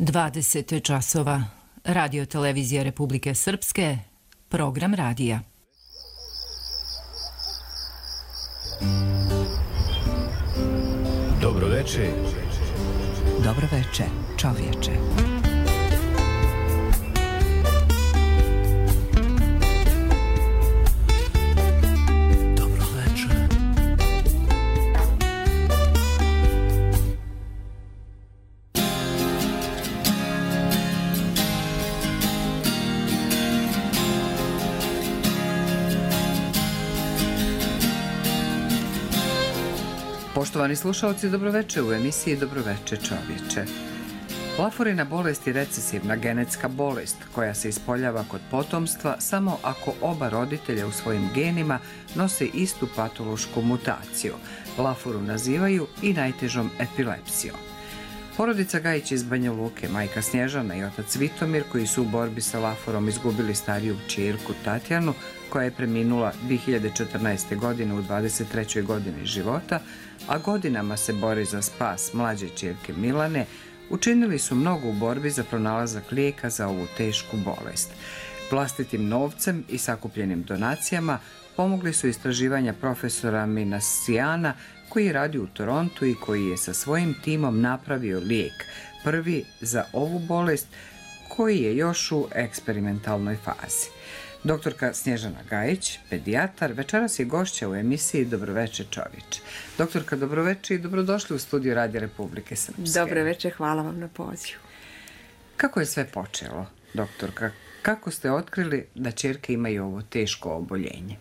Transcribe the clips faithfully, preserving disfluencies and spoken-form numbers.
dvadeset časova. Radio televizija Republike Srpske, program radija. Dobro veče. Dobro veče, čovječe. Poštovani slušalci, dobroveče u emisiji Dobroveče čovječe. Laforina bolest je recesivna genetska bolest koja se ispoljava kod potomstva samo ako oba roditelja u svojim genima nose istu patološku mutaciju. Laforu nazivaju i najtežom epilepsijom. Porodica Gajić iz Banja Luke, majka Snježana i otac Vitomir, koji su u borbi sa Laforom izgubili stariju ćerku Tatjanu, koja je preminula dvije hiljade četrnaeste. godine u dvadeset trećoj godini života, a godinama se bori za spas mlađe ćerke Milane, učinili su mnogo u borbi za pronalazak lijeka za ovu tešku bolest. Vlastitim novcem i sakupljenim donacijama pomogli su istraživanja profesora Minasiana, koji radi u Torontu i koji je sa svojim timom napravio lijek, prvi za ovu bolest, koji je još u eksperimentalnoj fazi. Doktorka Snježana Gajić, pedijatar, večeras je gošća u emisiji Dobroveče čovječe. Doktorka, dobroveče i dobrodošli u studiju Radija Republike Srpske. Dobroveče, hvala vam na pozivu. Kako je sve počelo, doktorka? Kako ste otkrili da ćerke imaju ovo teško oboljenje?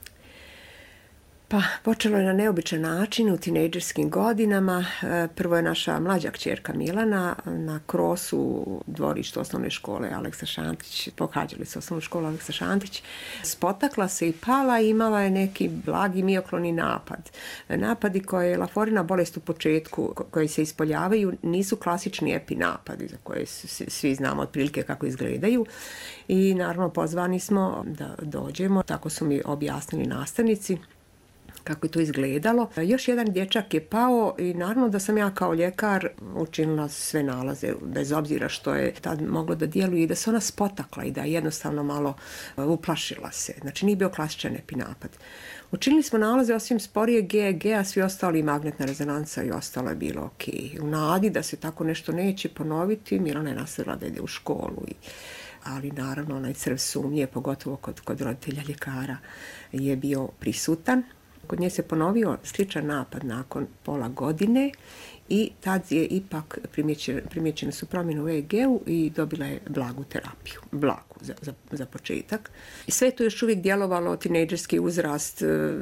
Pa, počelo je na neobičan način u tinejdžerskim godinama. Prvo je naša mlađa kćerka Milana na krosu u dvorištu osnovne škole Aleksa Šantić, pohađali su osnovnu školu Aleksa Šantić, spotakla se i pala i imala je neki blagi miokloni napad. Napadi koje je laforina bolest u početku, koji se ispoljavaju, nisu klasični epinapadi za koje svi znamo otprilike kako izgledaju. I naravno pozvani smo da dođemo, tako su mi objasnili nastavnici kako je to izgledalo. Još jedan dječak je pao i naravno da sam ja kao ljekar učinila sve nalaze, bez obzira što je tad moglo da djeluje, i da se ona spotakla i da jednostavno malo uplašila se. Znači nije bio klasičan epinapad. Učinili smo nalaze osim sporije G E G, a svi ostali magnetna rezonanca i ostalo je bilo ok. U nadi da se tako nešto neće ponoviti, Milana je nastavila da ide u školu i ali naravno onaj crv sumnje, pogotovo kod, kod roditelja ljekara, je bio prisutan. Kod nje se ponovio sličan napad nakon pola godine i tad je ipak primjećene, primjećene su promjene u E E G-u i dobila je blagu terapiju, blagu za, za, za početak. I sve to još uvijek djelovalo, tinejdžerski uzrast,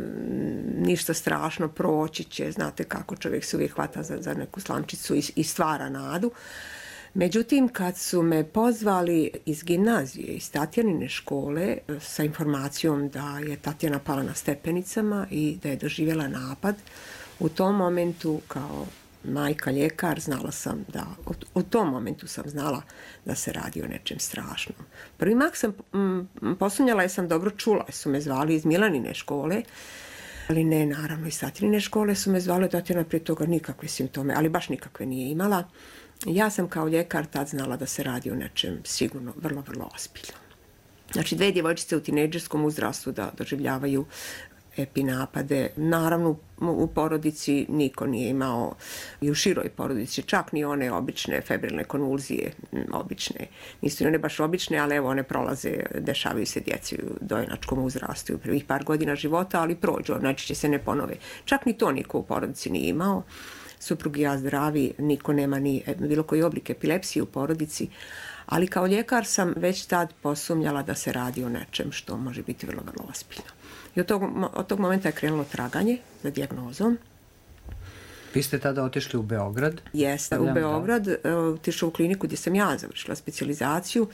ništa strašno, proći će, znate kako čovjek se uvijek hvata za, za neku slamčicu i, i stvara nadu. Međutim, kad su me pozvali iz gimnazije, iz Tatjanine škole, sa informacijom da je Tatjana pala na stepenicama i da je doživjela napad, u tom momentu kao majka ljekar znala sam da, u tom momentu sam znala da se radi o nečem strašnom. Prvi mak sam m, posumnjala jer sam dobro čula, su me zvali iz Milanine škole, ali ne, naravno iz Tatjanine škole su me zvali, Tatjana prije toga nikakve simptome, ali baš nikakve nije imala. Ja sam kao ljekar tad znala da se radi o nečem sigurno vrlo, vrlo ozbiljno. Znači, dve djevojčice u tinejdžerskom uzrastu da doživljavaju epinapade. Naravno, u porodici niko nije imao, i u široj porodici, čak ni one obične febrilne konvulzije, obične. Nisu ni one baš obične, ali evo one prolaze, dešavaju se djeci u dojenačkom uzrastu u prvih par godina života, ali prođu, znači će se ne ponove. Čak ni to niko u porodici nije imao. Suprug i ja zdravi, niko nema ni bilo koji oblik epilepsije u porodici, ali kao ljekar sam već tad posumnjala da se radi o nečem što može biti vrlo, vrlo ozbiljno. I od tog, od tog momenta je krenulo traganje za dijagnozom. Vi ste tada otišli u Beograd? Jeste, u Beograd, otišla u kliniku gdje sam ja završila specijalizaciju.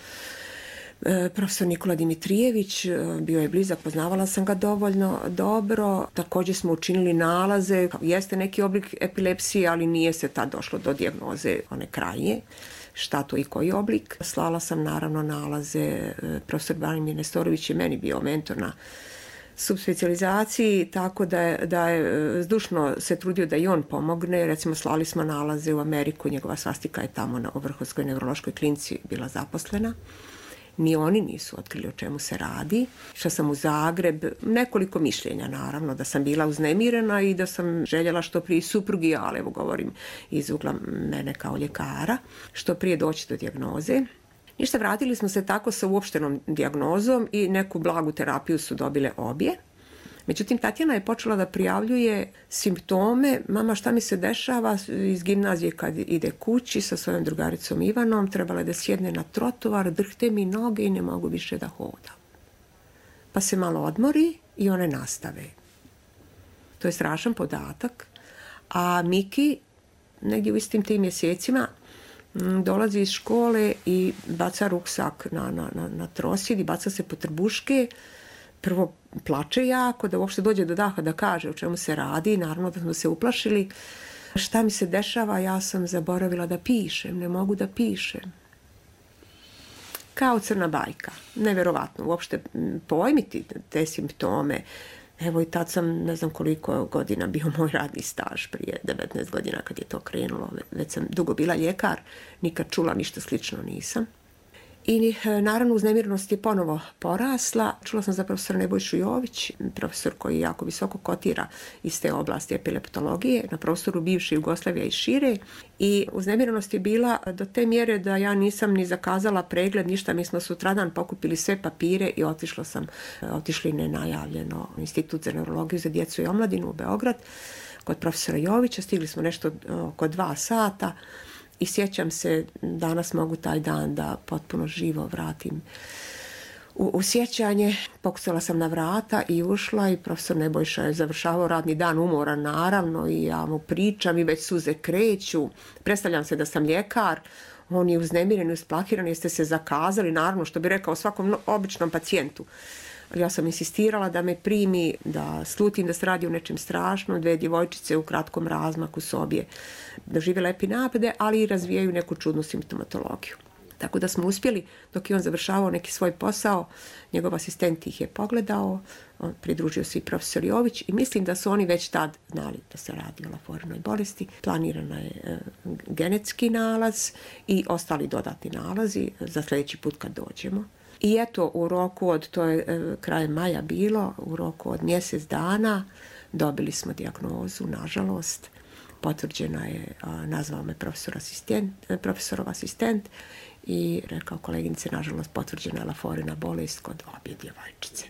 Profesor Nikola Dimitrijević bio je blizak, poznavala sam ga dovoljno dobro. Također smo učinili nalaze. Jeste neki oblik epilepsije, ali nije se tad došlo do dijagnoze one krajnje. Šta to i koji oblik. Slala sam naravno nalaze. Profesor Branimir Nestorović je meni bio mentor na subspecijalizaciji, tako da je, da je zdušno se trudio da i on pomogne. Recimo, slali smo nalaze u Ameriku, njegova svastika je tamo na Vrhovskoj neurološkoj klinici bila zaposlena. Ni oni nisu otkrili o čemu se radi. Išla sam u Zagreb, nekoliko mišljenja naravno, da sam bila uznemirena i da sam željela što prije suprugi, ali evo govorim iz ugla mene kao ljekara, što prije doći do dijagnoze. Ništa, vratili smo se tako sa uopštenom dijagnozom i neku blagu terapiju su dobile obje. Međutim, Tatjana je počela da prijavljuje simptome. Mama, šta mi se dešava? Iz gimnazije kad ide kući sa svojom drugaricom Ivanom, trebala je da sjedne na trotovar, drhte mi noge i ne mogu više da hodam. Pa se malo odmori i one nastave. To je strašan podatak. A Miki, negdje u istim tim mjesecima, dolazi iz škole i baca ruksak na, na, na, na trosjed i baca se po trbuške. Prvo plače jako, da uopšte dođe do daha da kaže o čemu se radi. Naravno da smo se uplašili. Šta mi se dešava? Ja sam zaboravila da pišem, ne mogu da pišem. Kao crna bajka. Neverovatno uopšte pojmiti te simptome. Evo i tad sam, ne znam koliko godina bio moj radni staž, prije devetnaest godina kad je to krenulo. Već sam dugo bila ljekar, nikad čula ništa slično nisam. I naravno uznemirnost je ponovo porasla. Čula sam za profesora Nebojšu Jović, profesor koji jako visoko kotira iz te oblasti epileptologije, na prostoru bivše Jugoslavije i šire. I uznemirnost je bila do te mjere da ja nisam ni zakazala pregled, ništa. Mi smo sutradan pokupili sve papire i otišla sam, otišli nenajavljeno u Institut za neurologiju za djecu i omladinu u Beograd kod profesora Jovića. Stigli smo nešto oko dva sata. I sjećam se, danas mogu taj dan da potpuno živo vratim u, u sjećanje. Pokucala sam na vrata i ušla i profesor Nebojša je završavao radni dan, umoran naravno, i ja mu pričam i već suze kreću. Predstavljam se da sam ljekar, on je uznemiren i usplahiran, jeste se zakazali, naravno, što bi rekao svakom običnom pacijentu. Ja sam insistirala da me primi, da slutim da se radi o nečem strašnom. Dve djevojčice u kratkom razmaku su obje doživjele epinapade, ali i razvijaju neku čudnu simptomatologiju. Tako da smo uspjeli, dok je on završavao neki svoj posao, njegov asistent ih je pogledao, on pridružio se i profesor Jović i mislim da su oni već tad znali da se radi o Laforinoj bolesti. Planirana je e, genetski nalaz i ostali dodatni nalazi za sljedeći put kad dođemo. I eto, u roku od, to je e, kraj maja bilo, u roku od mjesec dana dobili smo dijagnozu, nažalost. Potvrđena je, a, nazvao me profesor asistent, profesorov asistent i rekao, koleginice, nažalost potvrđena je Laforina bolest kod obje djevojčice.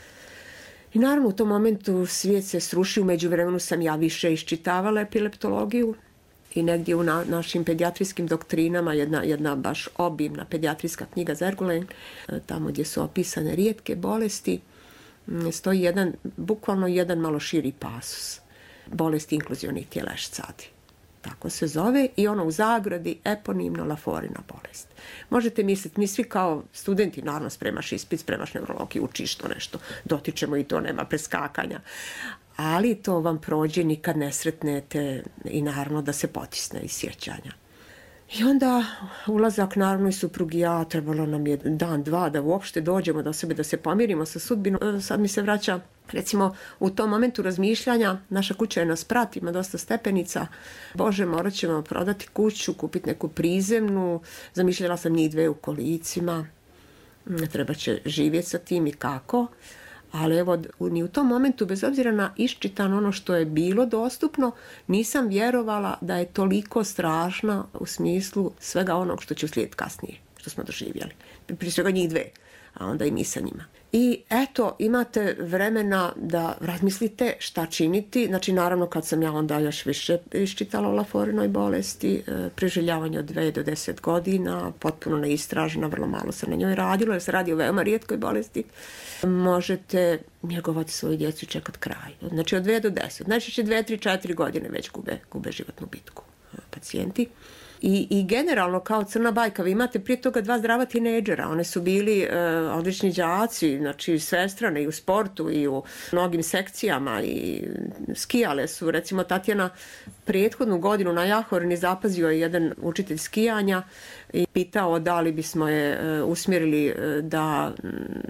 I naravno u tom momentu svijet se srušio, u međuvremenu sam ja više iščitavala epileptologiju i negdje u na, našim pedijatrijskim doktrinama, jedna, jedna baš obimna pedijatrijska knjiga Zergulen, tamo gdje su opisane rijetke bolesti, stoji jedan, bukvalno jedan malo širi pasus. Bolest inkluzionih tjelešcadi. Tako se zove i ono u zagradi eponimno Laforina bolest. Možete misliti, mi svi kao studenti, naravno spremaš ispit, spremaš neurologiju, učiš to nešto, dotičemo i to, nema preskakanja. Ali to vam prođe, nikad ne sretnete i naravno da se potisne iz sjećanja. I onda ulazak naravno i suprugi ja, trebalo nam je dan, dva da uopšte dođemo do sebe, da se pomirimo sa sudbinom. Sad mi se vraća, recimo, u tom momentu razmišljanja, naša kuća je na sprat, ima dosta stepenica. Bože, morat ćemo prodati kuću, kupiti neku prizemnu. Zamišljala sam njih dve u kolicima. Treba će živjeti sa tim i kako. Ali evo, ni u tom momentu, bez obzira na iščitano ono što je bilo dostupno, nisam vjerovala da je toliko strašna u smislu svega onog što će uslijediti kasnije, što smo doživjeli. Prije svega njih dve, a onda i mi sa njima. I eto, imate vremena da razmislite šta činiti. Znači, naravno, kad sam ja onda još više iščitala o Laforinoj bolesti, preživljavanje od dve do deset godina, potpuno neistražena, vrlo malo se na njoj radilo, jer se radi o veoma rijetkoj bolesti. Možete njegovati svoju djecu i čekati kraj. Znači, od dve do deset. Znači, će dve, tri, četiri godine već gube, gube životnu bitku pacijenti. I, I generalno kao crna bajka, vi imate prije toga dva zdrava tinejdžera, one su bili e, odlični đaci, znači svestrane i u sportu i u mnogim sekcijama i skijale su. Recimo Tatjana prethodnu godinu na Jahorini zapazio je jedan učitelj skijanja i pitao da li bismo je e, usmjerili e, da m,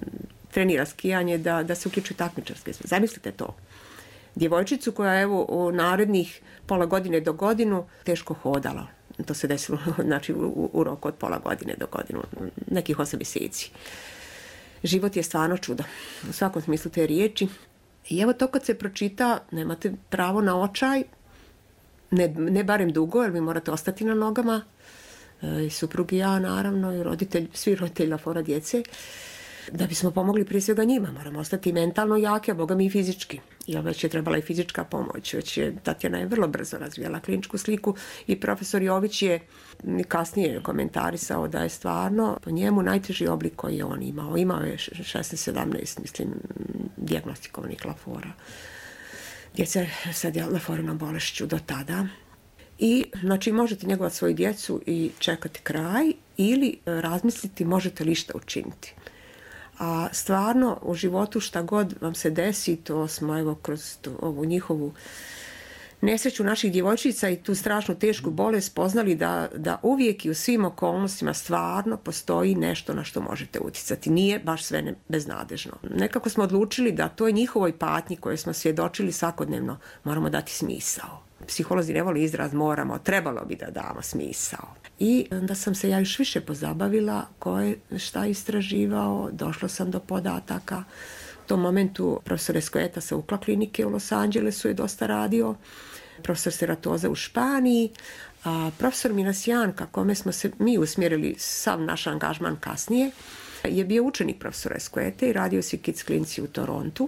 trenira skijanje, da, da se uključuje takmičarske. Zamislite to. Djevojčicu koja evo u narednih pola godine do godinu teško hodala. To se desilo znači, u, u roku od pola godine do godinu, nekih osam mjeseci. Život je stvarno čudo, u svakom smislu te riječi. I evo to kad se pročita, nemate pravo na očaj, ne, ne barem dugo, jer vi morate ostati na nogama, e, i suprug i ja naravno, i roditelj, svi roditelji Lafora djece, da bismo pomogli prije svega njima. Moramo ostati mentalno jake, a boga mi i fizički. Jer već je trebala i fizička pomoć. Već je, Tatjana je vrlo brzo razvijala kliničku sliku i profesor Jović je kasnije komentarisao da je stvarno po njemu najteži oblik koji je on imao. Imao je šesnaest sedamnaest, mislim, dijagnostikovanih Lafora. Djeca sa Laforinom bolešću do tada. I, znači, možete njegovati svoju djecu i čekati kraj ili razmisliti možete li šta učiniti. A stvarno u životu šta god vam se desi, to smo evo kroz ovu njihovu nesreću naših djevojčica i tu strašnu tešku bolest poznali da, da uvijek i u svim okolnostima stvarno postoji nešto na što možete utjecati. Nije baš sve ne, beznadežno. Nekako smo odlučili da toj njihovoj patnji koje smo svjedočili svakodnevno moramo dati smisao. Psiholozi ne vole izraz moramo, trebalo bi da damo smisao. I onda sam se ja još više pozabavila ko je šta istraživao, došla sam do podataka. U tom momentu profesor Escoeta sa Ukla klinike u Los Angelesu je dosta radio, profesor Seratoza u Španiji, a profesor Minasijanka, kome smo se mi usmjerili sav naš angažman kasnije, je bio učenik profesora Escoete i radio si Kids klinici u Torontu.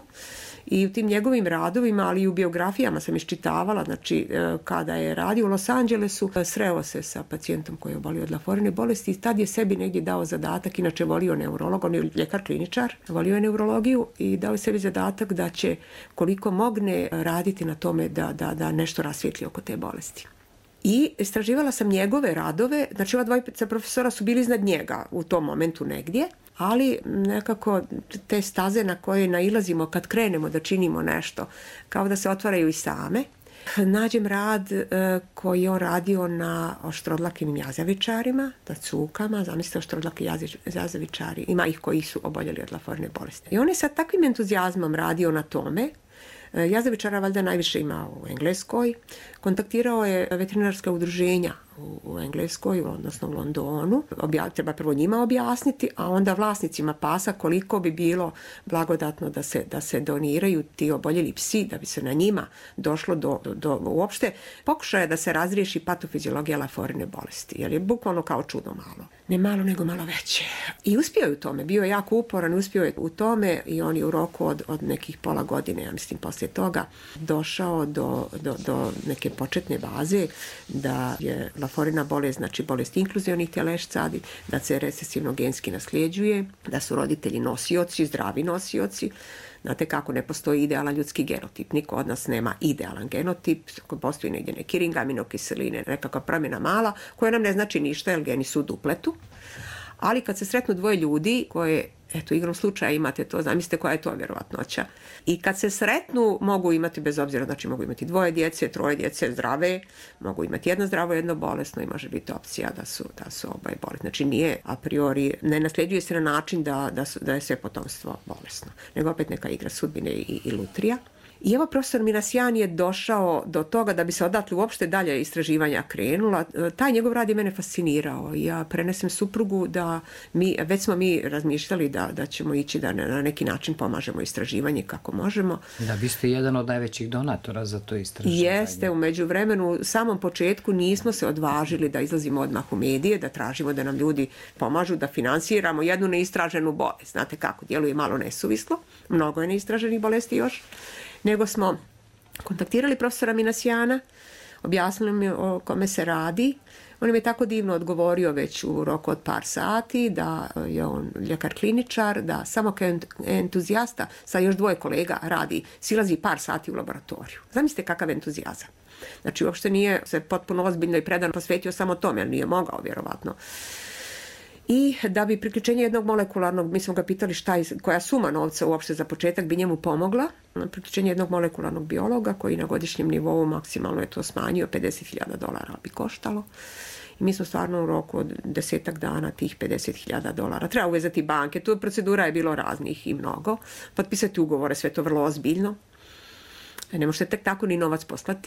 I u tim njegovim radovima, ali i u biografijama sam iščitavala, znači kada je radio u Los Angelesu, sreo se sa pacijentom koji je obolio od Laforine bolesti i tad je sebi negdje dao zadatak, inače volio neurolog, on je ljekar kliničar, volio je neurologiju i dao je sebi zadatak da će koliko mogne raditi na tome da, da, da nešto rasvijetli oko te bolesti. I istraživala sam njegove radove, znači ova dvojica profesora su bili iznad njega u tom momentu negdje, ali nekako te staze na koje nailazimo kad krenemo da činimo nešto, kao da se otvaraju i same. Nađem rad e, koji je on radio na oštrodlakim jazavičarima, na cukama, zamislite oštrodlaki jazavičari, ima ih koji su oboljeli od Laforine bolesti. I on je sa takvim entuzijazmom radio na tome. Jazavičara valjda najviše ima u Engleskoj. Kontaktirao je veterinarska udruženja u, u Engleskoj, odnosno u Londonu. Obja, treba prvo njima objasniti, a onda vlasnicima pasa koliko bi bilo blagodatno da se, da se doniraju ti oboljeli psi, da bi se na njima došlo do, do, do uopšte pokušaja da se razriješi patofiziologija Laforine bolesti, jer je bukvalno kao čudo malo. Ne malo, nego malo veće. I uspio je u tome, bio je jako uporan, uspio je u tome i on je u roku od, od nekih pola godine, ja mislim, poslije toga došao do, do, do neke početne baze da je Laforina bolest, znači bolest inkluzionih telešcadi, da se recesivno genski nasljeđuje, da su roditelji nosioci, zdravi nosioci. Znate kako, ne postoji idealan ljudski genotip. Niko od nas nema idealan genotip. Postoji negdje neki ring, aminokiseline, nekakva promjena mala, koja nam ne znači ništa, jer geni su u dupletu. Ali kad se sretnu dvoje ljudi koje, eto, igrom slučaja imate to, zamislite koja je to vjerovatnoća. I kad se sretnu, mogu imati, bez obzira, znači mogu imati dvoje djece, troje djece zdrave, mogu imati jedno zdravo, jedno bolesno i može biti opcija da su, da su oboje bolesni. Znači nije a priori, ne nasljeđuje se na način da, da, su, da je sve potomstvo bolesno, nego opet neka igra sudbine i, i lutrija. I evo profesor Minasijan je došao do toga da bi se odatle uopšte dalje istraživanja krenula. Taj njegov rad je mene fascinirao. Ja prenesem suprugu da mi, već smo mi razmišljali da, da ćemo ići da na neki način pomažemo istraživanje kako možemo. Da, vi ste jedan od najvećih donatora za to istraživanje. Jeste, u međuvremenu, u samom početku nismo se odvažili da izlazimo odmah u medije, da tražimo da nam ljudi pomažu, da finansiramo jednu neistraženu bolest. Znate kako, djeluje malo nesuvislo, mnogo je neistraženih bolesti još. Nego smo kontaktirali profesora Minasijana, objasnili mi o kome se radi. On mi je tako divno odgovorio već u roku od par sati da je on ljekar kliničar, da samo kao entuzijasta sa još dvoje kolega radi, silazi par sati u laboratoriju. Zamislite kakav entuzijazam. Znači uopšte nije se potpuno ozbiljno i predano posvetio samo tome, jer nije mogao vjerovatno. I da bi priključenje jednog molekularnog, mi smo ga pitali šta je, koja suma novca uopšte za početak bi njemu pomogla, priključenje jednog molekularnog biologa koji na godišnjem nivou maksimalno je to smanjio, pedeset hiljada dolara bi koštalo. I mi smo stvarno u roku od desetak dana tih pedeset hiljada dolara. Treba uvezati banke, tu procedura je bilo raznih i mnogo. Potpisati ugovore, sve to vrlo ozbiljno. Ne možete tek tako ni novac poslati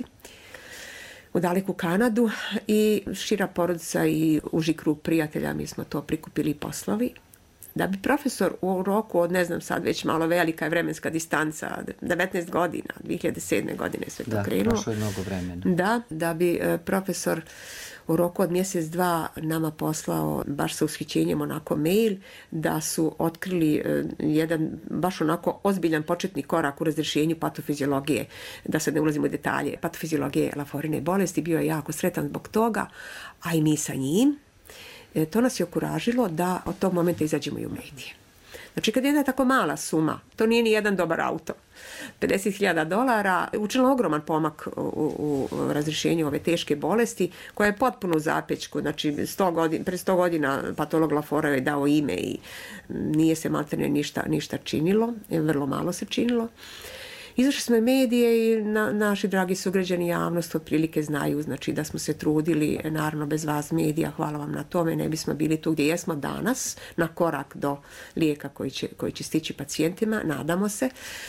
u daleku Kanadu i šira porodica i uži krug prijatelja, mi smo to prikupili i poslali. Da bi profesor u roku od, ne znam sad, već malo velika je vremenska distanca, devetnaest godina, dvije hiljade sedme godine sve to da, krenulo. Da, prošlo je mnogo vremena. Da, da bi profesor u roku od mjesec, dva nama poslao baš sa ushićenjem onako mail da su otkrili jedan baš onako ozbiljan početni korak u razrješenju patofiziologije, da sad ne ulazimo u detalje, patofiziologije Laforine bolesti, bio je jako sretan zbog toga, a i mi sa njim. To nas je okuražilo da od tog momenta izađemo i u medije. Znači, kad je jedna tako mala suma, to nije ni jedan dobar auto, pedeset hiljada dolara, učinilo ogroman pomak u, u, u razrješenju ove teške bolesti, koja je potpuno u zapečku. Znači, sto godina, pre sto godina patolog Lafora je dao ime i nije se maltene ništa, ništa činilo, vrlo malo se činilo. Izašli smo i medije i na, naši dragi sugrađani, javnost otprilike znaju, znači da smo se trudili, naravno bez vas medija, hvala vam na tome, ne bismo bili tu gdje jesmo danas, na korak do lijeka koji će, koji će stići pacijentima, nadamo se.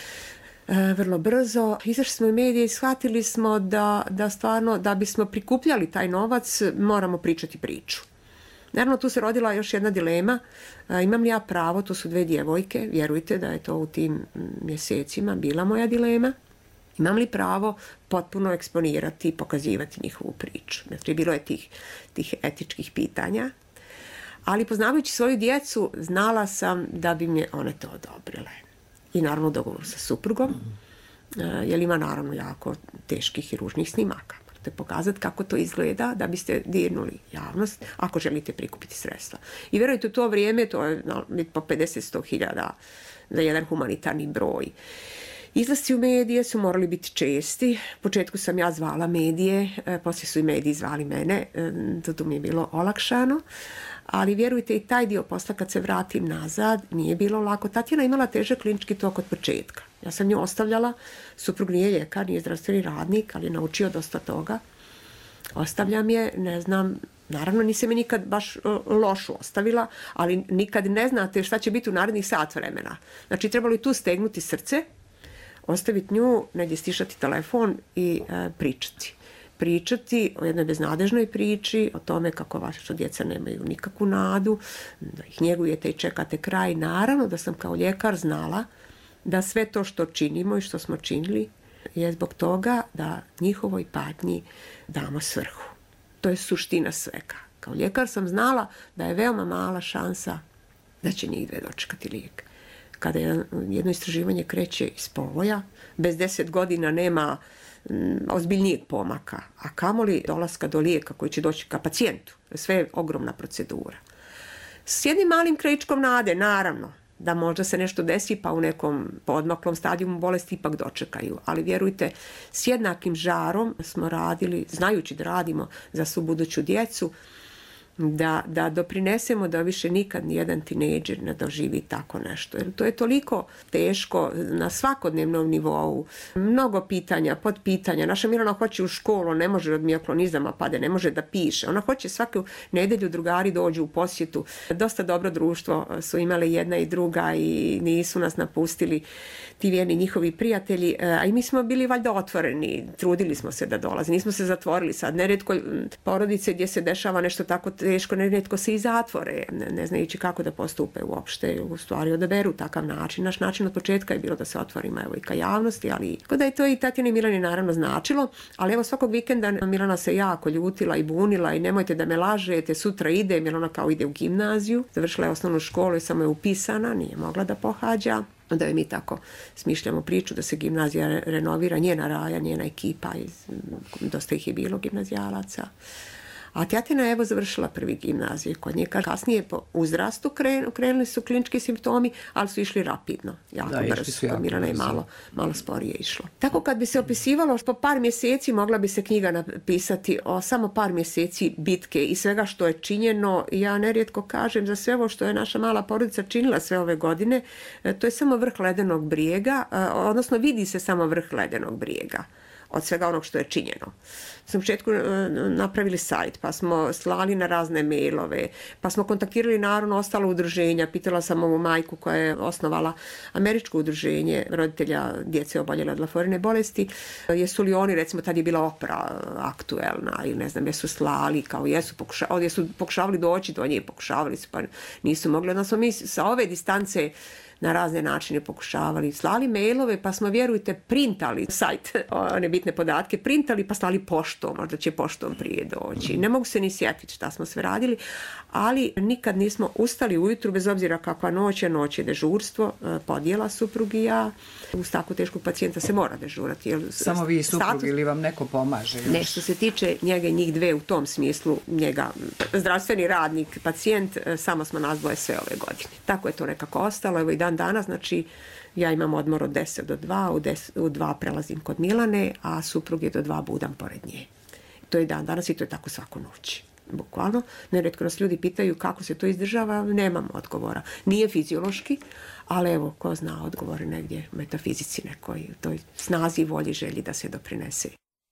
E, vrlo brzo. Izašli smo i medije i shvatili smo da, da stvarno, da bismo prikupljali taj novac, moramo pričati priču. Naravno, tu se rodila još jedna dilema. E, imam li ja pravo, to su dve djevojke, vjerujte da je to u tim mjesecima bila moja dilema. Imam li pravo potpuno eksponirati i pokazivati njihovu priču? Znači, bilo je tih, tih etičkih pitanja. Ali poznavajući svoju djecu, znala sam da bi mi one to odobrile. I naravno dogovor sa suprugom, e, jer ima naravno jako teških i ružnih snimaka. Pokazati kako to izgleda da biste dirnuli javnost ako želite prikupiti sredstva. I vjerujte, u to vrijeme to je po pedeset do sto hiljada za jedan humanitarni broj. Izlasci u medije su morali biti česti. U početku sam ja zvala medije, poslije su i mediji zvali mene, to, to mi je bilo olakšano. Ali vjerujte, i taj dio posla kad se vratim nazad nije bilo lako. Tatjana imala težak klinički tok od početka. Ja sam nju ostavljala, suprug nije ljekar, nije zdravstveni radnik, ali je naučio dosta toga. Ostavljam je, ne znam, naravno nisam je nikad baš lošu ostavila, ali nikad ne znate šta će biti u narednih sat vremena. Znači, trebalo je tu stegnuti srce, ostaviti nju, negdje stišati telefon i e, pričati. Pričati o jednoj beznadežnoj priči, o tome kako vaša djeca nemaju nikakvu nadu, da ih njegujete i čekate kraj. Naravno da sam kao ljekar znala da sve to što činimo i što smo činili je zbog toga da njihovoj patnji damo svrhu. To je suština svega. Kao ljekar sam znala da je veoma mala šansa da će njih dve dočekati lijek. Kada jedno istraživanje kreće iz povoja, bez deset godina nema ozbiljnijeg pomaka, a kamoli dolaska do lijeka koji će doći ka pacijentu. Sve je ogromna procedura. S jednim malim krajičkom nade, naravno, da možda se nešto desi pa u nekom podmaklom stadijumu bolesti ipak dočekaju. Ali vjerujte, s jednakim žarom smo radili, znajući da radimo za svu buduću djecu, da, da doprinesemo da više nikad nijedan tinejdžer ne doživi tako nešto. Jer to je toliko teško na svakodnevnom nivou. Mnogo pitanja, podpitanja. Naša Milana hoće u školu, ne može od mioklonizama pade, ne može da piše. Ona hoće svaku nedjelju drugari dođu u posjetu. Dosta dobro društvo su imale jedna i druga i nisu nas napustili ti vjerni njihovi prijatelji. A i mi smo bili valjda otvoreni, trudili smo se da dolaze, nismo se zatvorili sad. Neretko porodice gdje se dešava nešto tako teško, neretko se i zatvore, ne, ne znajući kako da postupe uopšte, u stvari odaberu takav način. Naš način od početka je bilo da se otvorimo evo i ka javnosti, ali kod da je to i Tatjana i Milani naravno značilo, ali evo svakog vikenda Milana se jako ljutila i bunila i nemojte da me lažete, sutra ide, Milana kao ide u gimnaziju, završila je osnovnu školu i samo je upisana, nije mogla da pohađa. Onda je mi tako smišljamo priču da se gimnazija renovira, njena Raja, njena ekipa, iz, dosta ih je bilo gimnazijalaca. A Tatjana je evo završila prvi gimnaziju kod nje. Kasnije po uzrastu krenuli, krenuli su klinički simptomi, ali su išli rapidno, jako da, brzo. Kod Milana je malo, malo sporije išlo. Tako kad bi se opisivalo po par mjeseci, mogla bi se knjiga napisati o samo par mjeseci bitke i svega što je činjeno. Ja nerijetko kažem za sve ovo što je naša mala porodica činila sve ove godine, to je samo vrh ledenog brijega, odnosno vidi se samo vrh ledenog brijega. od svega onog što je činjeno. Smo u početku napravili sajt, pa smo slali na razne mailove, pa smo kontaktirali naravno ostala udruženja. Pitala sam ovu majku koja je osnovala američko udruženje roditelja djece oboljele od Laforine bolesti. Jesu li oni, recimo, tad je bila opera aktuelna ili ne znam, jesu slali, kao jesu pokušavali, jesu pokušavali doći do nje, pokušavali su, pa nisu mogli. Odnosno mi sa ove distance na razne načine pokušavali, slali mailove, pa smo, vjerujte, printali sajt, one bitne podatke, printali pa slali poštom, možda će poštom prije doći. Ne mogu se ni sjetiti šta smo sve radili, ali nikad nismo ustali ujutru, bez obzira kakva noć je, noć je dežurstvo, podjela suprug i ja. Uz tako teškog pacijenta se mora dežurati. Jer samo vi i suprug status, ili vam neko pomaže? Još? Ne, što se tiče njega i njih dve u tom smislu, njega zdravstveni radnik, pacijent, samo smo nas dvoje sve ove godine. Tako je to nekako ostalo. Evo i dan danas, znači ja imam odmor od deset do dva, u, deset, u dva prelazim kod Milane, a suprug je do dva budam pored nje. To je dan danas i to je tako svaku noć. Bukvalno, neretko nas ljudi pitaju kako se to izdržava, nemam odgovora. Nije fiziološki, ali evo, ko zna, odgovore negdje u metafizici nekoj, toj snazi i volji, želji da se doprinese.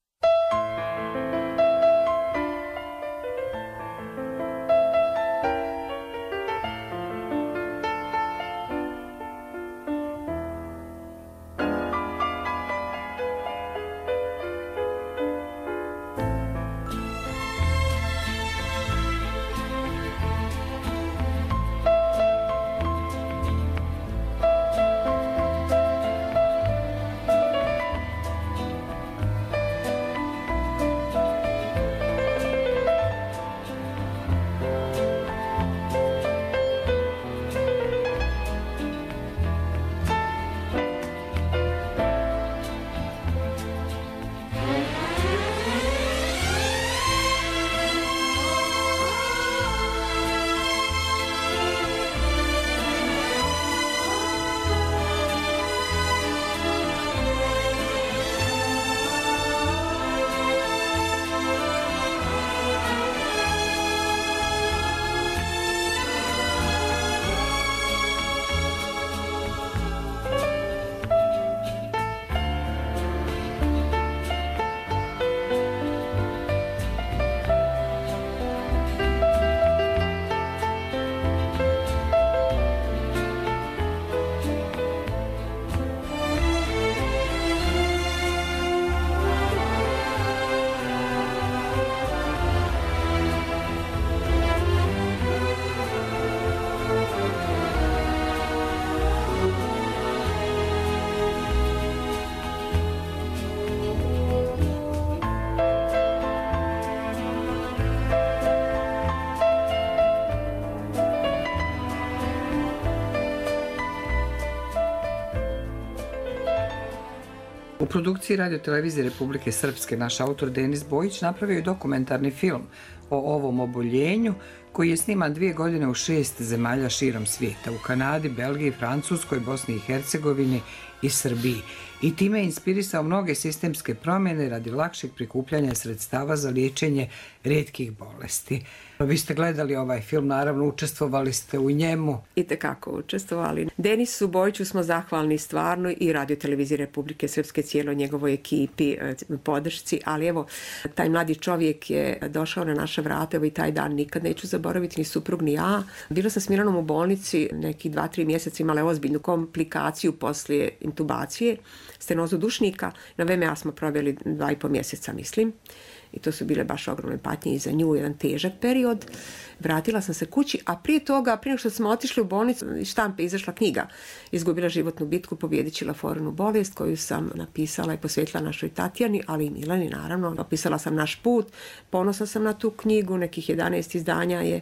U produkciji Radio-televizije Republike Srpske naš autor Denis Bojić napravio je dokumentarni film o ovom oboljenju koji je sniman dvije godine u šest zemalja širom svijeta, u Kanadi, Belgiji, Francuskoj, Bosni i Hercegovini i Srbiji. I time je inspirisao mnoge sistemske promjene radi lakšeg prikupljanja sredstava za liječenje rijetkih bolesti. Vi ste gledali ovaj film, naravno učestvovali ste u njemu. Itekako učestvovali. Denisu Bojiću smo zahvalni stvarno i Radio-televiziji Republike Srpske, cijeloj njegovoj ekipi, podršci, ali evo, taj mladi čovjek je došao na naše vrate, evo i taj dan nikad neću zaboraviti, ni suprug ni ja. Bila sam s Milanom u bolnici, neki dva, tri mjeseca imala je ozbiljnu komplikaciju poslije intubacije, stenozu dušnika. Na V M A smo proveli dva i po mjeseca, mislim. I to su bile baš ogromne patnje i za nju, jedan težak period. Vratila sam se kući, a prije toga, prije što smo otišli u bolnicu, iz štampe izašla knjiga Izgubila životnu bitku, pobjedit Laforinu bolest, koju sam napisala i posvetila našoj Tatjani, ali i Milani, naravno. Opisala sam naš put, ponosna sam na tu knjigu, nekih jedanaest izdanja je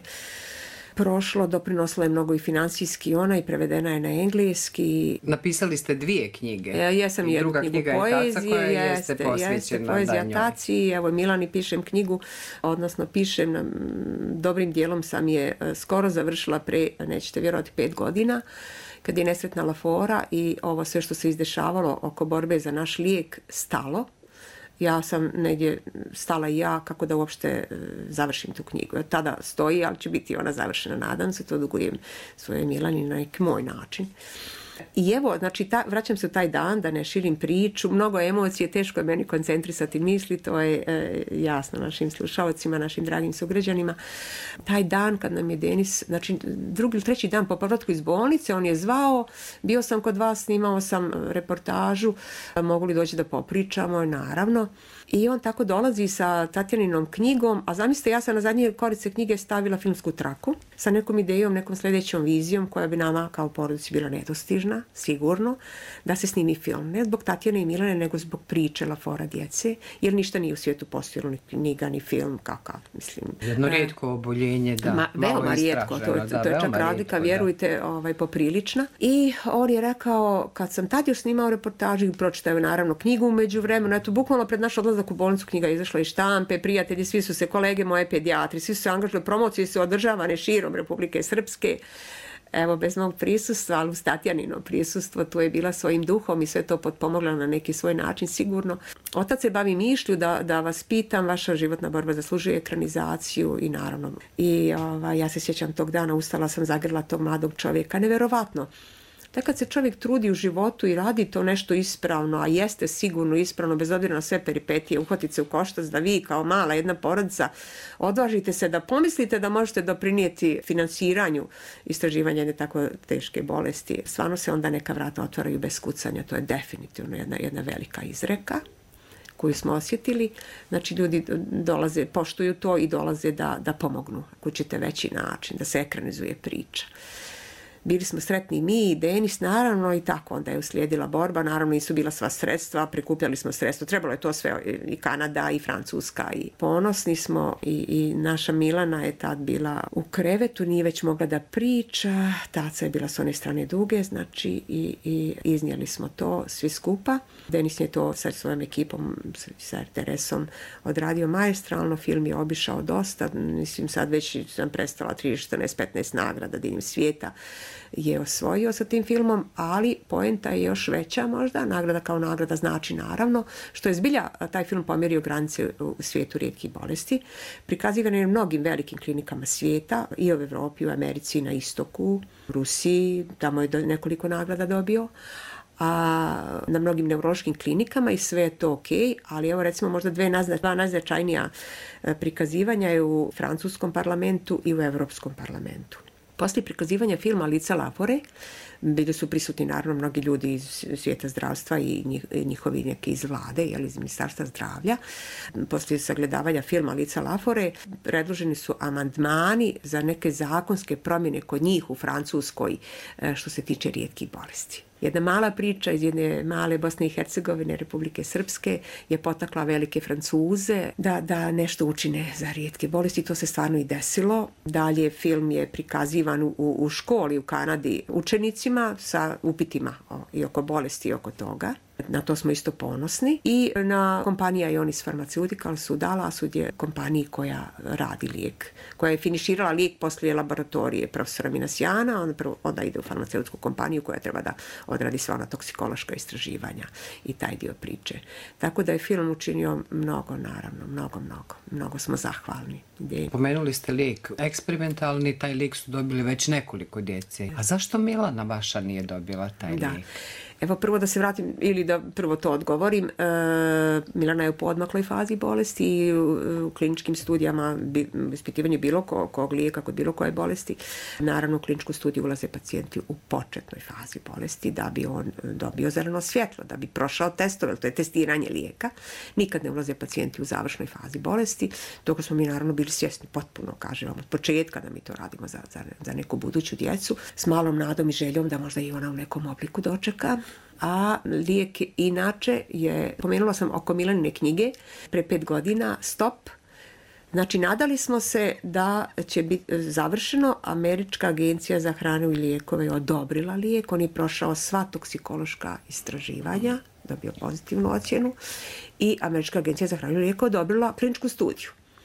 prošlo, doprinosila je mnogo i financijski ona i prevedena je na engleski. Napisali ste dvije knjige. Ja, jesam i jednu druga knjigu knjiga poezije, je Taca koja jeste, jeste posvećena jeste, poezija Taci. Evo Milani pišem knjigu, odnosno pišem, na, dobrim dijelom sam je skoro završila pre, nećete vjerovati, pet godina, kad je nesretna Lafora i ovo sve što se izdešavalo oko borbe za naš lijek stalo. Ja sam negdje stala i ja kako da uopšte završim tu knjigu. Od tada stoji, ali će biti ona završena, nadam se, to dugujem svoje Milani na neki moj način. I evo, znači, ta, vraćam se u taj dan, da ne širim priču, mnogo emocije, teško je meni koncentrisati misli, to je e, jasno našim slušalcima, našim dragim sugrađanima. Taj dan kad nam je Denis, znači drugi ili treći dan po povratku iz bolnice, on je zvao, bio sam kod vas, snimao sam reportažu, mogu li doći da popričamo, naravno. I on tako dolazi sa Tatjaninom knjigom, a zamislite, ja sam na zadnje korice knjige stavila filmsku traku sa nekom idejom, nekom sljedećom vizijom koja bi nama kao porodici bila nedostižna, sigurno, da se snimi film. Ne zbog Tatjane i Milane, nego zbog priče Lafora djece, jer ništa nije u svijetu postojalo, ni knjiga, ni film, kakav, mislim. Jedno rijetko oboljenje, da. Ma, veoma rijetko, to, to, to je čak razlika, vjerujte, ovaj, poprilična. I on je rekao, kad sam tad još snimao reportažu i pročitao naravno knjigu umeđu vremenu, eto, bukvalno pred naš odlazak u bolnicu knjiga je izašla iz štampe, prijatelji, svi su se, kolege moje pedijatri, svi su se angažovali, promocije su održavane širom Republike Srpske. Evo, bez mog prisustva, ali uz Tatjanino prisustvo, tu je bila svojim duhom i sve to potpomogla na neki svoj način, sigurno. Otac se bavi mišlju da, da vas pitam, vaša životna borba zaslužuje ekranizaciju i naravno. I ova, ja se sjećam tog dana, ustala sam, zagrla tog mladog čovjeka, neverovatno. Da kad se čovjek trudi u životu i radi to nešto ispravno, a jeste sigurno ispravno, bez obzira na sve peripetije, uhvatite se u koštac da vi kao mala jedna porodica odvažite se da pomislite da možete doprinijeti financiranju istraživanja jedne tako teške bolesti. Stvarno se onda neka vrata otvaraju bez kucanja, to je definitivno jedna, jedna velika izreka koju smo osjetili. Znači, ljudi dolaze, poštuju to i dolaze da, da pomognu, ako ćete veći način, da se ekranizuje priča. Bili smo sretni mi i Denis, naravno, i tako onda je uslijedila borba, naravno nisu bila sva sredstva, prikupljali smo sredstva, trebalo je to sve, i Kanada i Francuska, i ponosni smo, i, i naša Milana je tad bila u krevetu, nije već mogla da priča, taca je bila s one strane duge, znači, i, i iznijeli smo to svi skupa. Denis je to sa svojom ekipom, sa er te er esom odradio maestralno, film je obišao dosta, mislim sad već sam prestala trideset, četrnaest, petnaest nagrada diljem svijeta je osvojio sa tim filmom, ali poenta je još veća možda, nagrada kao nagrada znači naravno, što je zbilja taj film pomjerio granice u svijetu rijetkih bolesti. Prikazivan je mnogim velikim klinikama svijeta, i u Evropi, u Americi, na istoku, u Rusiji, tamo je nekoliko nagrada dobio, a na mnogim neurološkim klinikama i sve je to ok, ali evo recimo možda dve nazna, dva najznačajnija prikazivanja je u francuskom parlamentu i u Europskom parlamentu. Poslije prikazivanja filma Lica Lafore bili su prisutni naravno mnogi ljudi iz svijeta zdravstva i njihovi neki iz vlade, jel, iz Ministarstva zdravlja. Poslije sagledavanja filma Lica Lafore predloženi su amandmani za neke zakonske promjene kod njih u Francuskoj što se tiče rijetkih bolesti. Jedna mala priča iz jedne male Bosne i Hercegovine, Republike Srpske, je potakla velike Francuze da, da nešto učine za rijetke bolesti. To se stvarno i desilo. Dalje film je prikazivan u, u školi u Kanadi učenicima sa upitima o, i oko bolesti i oko toga. Na to smo isto ponosni. I na kompanija Ionis Pharmaceuticals u Dallasu je kompaniji koja radi lijek, koja je finiširala lijek poslije laboratorije profesora Minasjana, onda, prvo, onda ide u farmaceutsku kompaniju koja treba da odradi sva ona toksikološka istraživanja i taj dio priče. Tako da je film učinio mnogo, naravno, mnogo, mnogo. Mnogo smo zahvalni. Pomenuli ste lijek eksperimentalni, taj lijek su dobili već nekoliko djece. A zašto Milana vaša nije dobila taj da. lijek? Evo prvo da se vratim ili da prvo to odgovorim. E, Milana je u poodmakloj fazi bolesti i u, u kliničkim studijama bi, ispitivanju bilo ko, kog lijeka kod bilo koje bolesti. Naravno u kliničku studiju ulaze pacijenti u početnoj fazi bolesti da bi on dobio zeleno svjetlo, da bi prošao testove, to je testiranje lijeka. Nikad ne ulaze pacijenti u završnoj fazi bolesti, dok smo mi naravno bili svjesni potpuno, kažem vam, od početka da mi to radimo za, za, za neku buduću djecu, s malom nadom i željom da možda i ona u nekom obliku dočeka. A lijek inače je, pomenula sam oko Milanine knjige, pre pet godina, Stop. Znači, nadali smo se da će biti završeno. Američka agencija za hranu i lijekove je odobrila lijek. On je prošao sva toksikološka istraživanja, dobio pozitivnu ocjenu. I Američka agencija za hranu i lijekove odobrila kliničku studiju.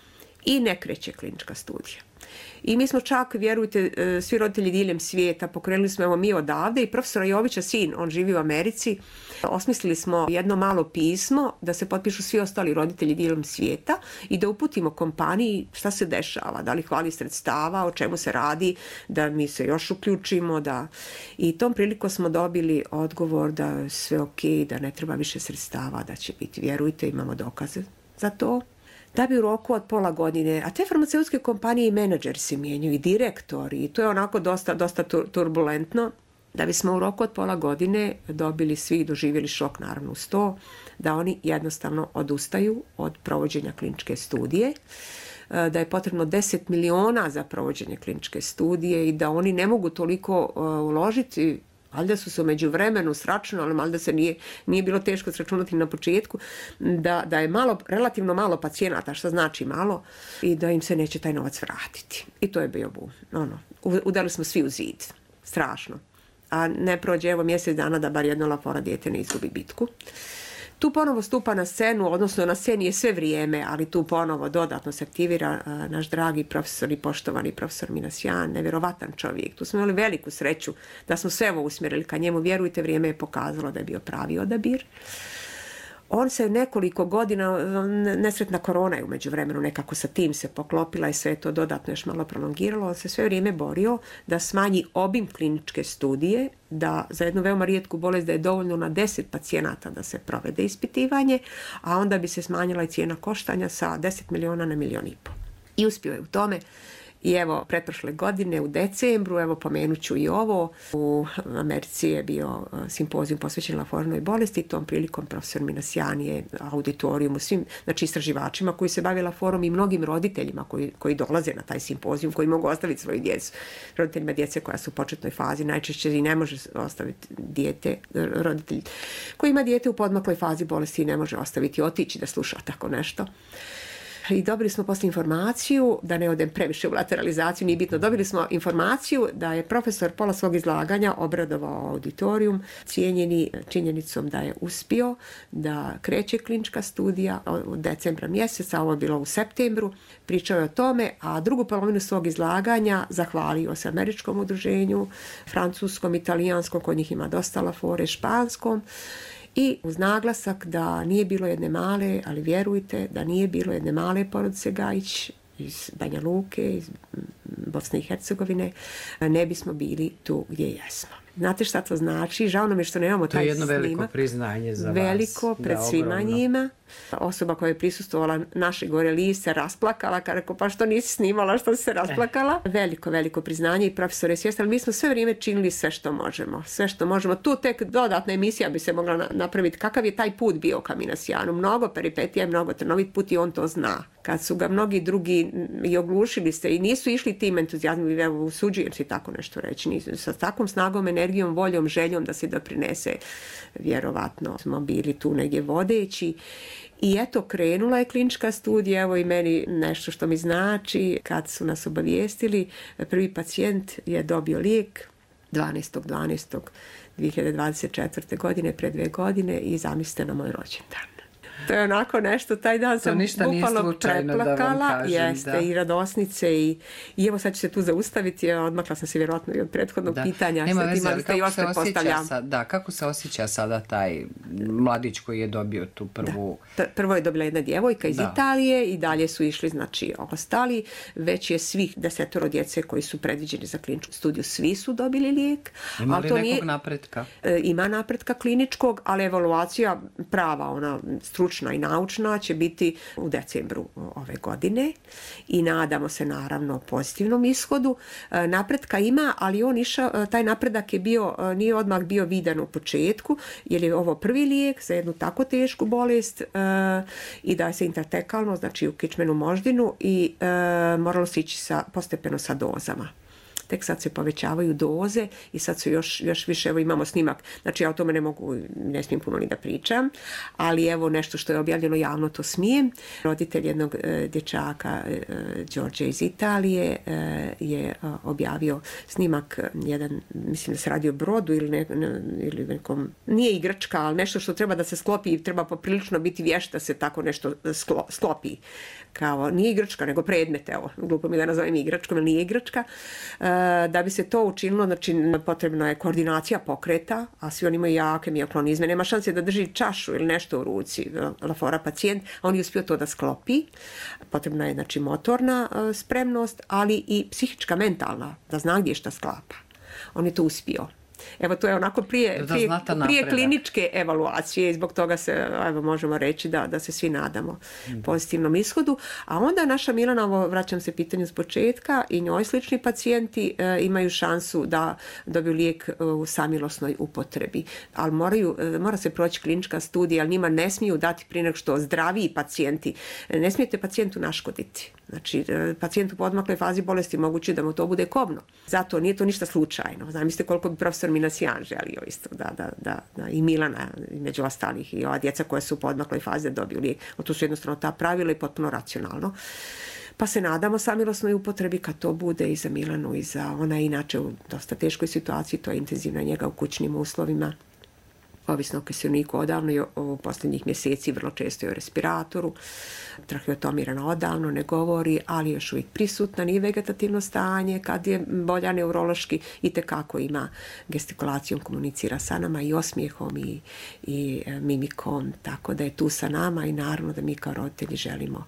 i ne kreće klinička studija. I mi smo čak, vjerujte, svi roditelji diljem svijeta, pokrenuli smo evo mi odavde i profesora Jovića sin, on živi u Americi, osmislili smo jedno malo pismo da se potpišu svi ostali roditelji diljem svijeta i da uputimo kompaniji šta se dešava, da li hvali sredstava, o čemu se radi, da mi se još uključimo. Da... I tom priliku smo dobili odgovor da sve ok, da ne treba više sredstava, da će biti, vjerujte, imamo dokaze za to. Da bi u roku od pola godine, a te farmaceutske kompanije i menadžeri se mijenjaju i direktori i to je onako dosta, dosta turbulentno, da bismo u roku od pola godine dobili svi, doživjeli šok naravno uz to, da oni jednostavno odustaju od provođenja kliničke studije, da je potrebno deset miliona za provođenje kliničke studije i da oni ne mogu toliko uložiti. Valjda su se u međuvremenu sračunali, valjda se nije, nije bilo teško sračunati na početku, da, da je malo, relativno malo pacijenata, što znači malo, i da im se neće taj novac vratiti. I to je bio bum. Ono, udali smo svi u zid. Strašno. A ne prođe evo mjesec dana da bar jedno Lafora dijete ne izgubi bitku. Tu ponovo stupa na scenu, odnosno na sceni je sve vrijeme, ali tu ponovo dodatno se aktivira a, naš dragi profesor i poštovani profesor Minasjan, nevjerovatan čovjek. Tu smo imali veliku sreću da smo sve ovo usmjerili ka njemu. Vjerujte, vrijeme je pokazalo da je bio pravi odabir. On se nekoliko godina, nesretna korona je u međuvremenu nekako sa tim se poklopila i sve to dodatno još malo prolongiralo. On se sve vrijeme borio da smanji obim kliničke studije, da za jednu veoma rijetku bolest da je dovoljno na deset pacijenata da se provede ispitivanje, a onda bi se smanjila i cijena koštanja sa deset miliona na milion i pol. I uspio je u tome. I evo, pretprošle godine u decembru, evo pomenut ću i ovo, u Americi je bio simpozijum posvećen Laforinoj bolesti i tom prilikom profesor Minasjan je auditorijumu svim, znači istraživačima koji se bave Laforom i mnogim roditeljima koji, koji dolaze na taj simpozijum, koji mogu ostaviti svoju djecu, roditeljima djece koja su u početnoj fazi, najčešće i ne može ostaviti dijete, roditelj koji ima dijete u podmakloj fazi bolesti i ne može ostaviti, otići da sluša tako nešto. I dobili smo poslije informaciju, da ne odem previše u lateralizaciju, nije bitno, dobili smo informaciju da je profesor pola svog izlaganja obradovao auditorijum, cijenjeni činjenicom da je uspio, da kreće klinička studija u decembra mjeseca, ovo je bilo u septembru, pričao je o tome, a drugu polovinu svog izlaganja zahvalio se američkom udruženju, francuskom, italijanskom, kod njih ima dosta Lafore, španskom, i uz naglasak da nije bilo jedne male, ali vjerujte da nije bilo jedne male porodice Gajić iz Banja Luke, iz Bosne i Hercegovine, ne bismo bili tu gdje jesmo. Znate šta to znači? Žao nam je što nemamo taj snimak. To je jedno veliko priznanje za veliko vas. Veliko pred svima njima. Osoba koja je prisustvovala naše gore list se rasplakala, kada rekao pa što nisi snimala, što si se rasplakala. Eh. Veliko, veliko priznanje i profesor je svjestan, ali mi smo sve vrijeme činili sve što možemo. Sve što možemo. Tu tek dodatna emisija bi se mogla napraviti. Kakav je taj put bio ka Minasjanu? Mnogo peripetija, mnogo trnovit put i on to zna. Kad su ga mnogi drugi i oglušili se i nisu išli tim entuzijazmom, evo usuđujem se tako nešto reći, nisu, sa takvom snagom, energijom, voljom, željom da se doprinese, vjerovatno smo bili tu negdje vodeći. I eto, krenula je klinička studija, evo i meni nešto što mi znači, kad su nas obavijestili, prvi pacijent je dobio lijek dvanaestog dvanaestog dvije hiljade dvadeset četvrte. godine, pre dve godine i zamislite na moj rođendan. To je onako nešto, taj dan sam bukvalno preplakala, jeste, da. I radosnice i, i evo sad ću se tu zaustaviti, odmakla sam se vjerojatno i od prethodnog da. pitanja. Nema veze, ali kako se, osjeća sad, da, kako se osjeća sada taj mladić koji je dobio tu prvu... Da. Prvo je dobila jedna djevojka iz da. Italije i dalje su išli, znači, ostali. Već je svih desetoro djece koji su predviđeni za kliničku studiju, svi su dobili lijek. Ima li to nekog nije, napretka? Ima napretka kliničkog, ali evaluacija prava, ona stručna i naučna će biti u decembru ove godine i nadamo se naravno pozitivnom ishodu. Napretka ima, ali on išao, taj napredak je bio, nije odmah bio vidan u početku, jer je ovo prvi lijek za jednu tako tešku bolest i da se intratekalno, znači u kičmenu moždinu i moralo se ići sa, postepeno sa dozama. tek sad se povećavaju doze i sad su još, još više, evo imamo snimak, znači ja o tome ne mogu, ne smijem puno ni da pričam, ali evo nešto što je objavljeno javno to smijem. Roditelj jednog e, dječaka, e, Đorđe iz Italije, e, je a, objavio snimak, jedan, mislim da se radi o brodu ili, ne, ne, ili nekom, nije igračka, ali nešto što treba da se sklopi i treba poprilično biti vješt da se tako nešto sklo, sklopi. Kao, nije igračka, nego predmet, evo, glupo mi da nazovem igračkom, ali nije igračka. E, da bi se to učinilo, znači potrebna je koordinacija pokreta, a svi oni imaju jake mioklonizme, nema šanse da drži čašu ili nešto u ruci, lafora pacijent, a on je uspio to da sklopi. Potrebna je, znači, motorna e, spremnost, ali i psihička, mentalna, da zna gdje šta sklapa. On je to uspio. Evo, to je onako prije, prije, prije kliničke evaluacije i zbog toga se, evo, možemo reći da, da se svi nadamo mm. pozitivnom ishodu. A onda naša Milana, ovo, vraćam se pitanju s početka, i njoj slični pacijenti e, imaju šansu da dobiju lijek e, u samilosnoj upotrebi. Ali moraju, e, mora se proći klinička studija, ali njima ne smiju dati prije nego što zdraviji pacijenti. E, ne smijete pacijentu naškoditi. Znači, pacijent u podmakloj fazi bolesti moguće da mu to bude kobno. Zato nije to ništa slučajno. Zamislite koliko bi profesor Minasijan želio isto da, da, da, da i Milana, među ostalih, i ova djeca koja su u podmakloj fazi da dobiju lijek. To su jednostavno ta pravila i potpuno racionalno. Pa se nadamo samilosnoj upotrebi kad to bude i za Milanu i za ona inače u dosta teškoj situaciji, to je intenzivna njega u kućnim uslovima. Ovisno o kiseljniku odavno i u posljednjih mjeseci vrlo često je u respiratoru. Traheotomirana odavno, ne govori, ali još uvijek prisutna, nije vegetativno stanje, kad je bolja neurološki i tekako ima gestikulacijom, komunicira sa nama i osmijehom i, i mimikom, tako da je tu sa nama i naravno da mi kao roditelji želimo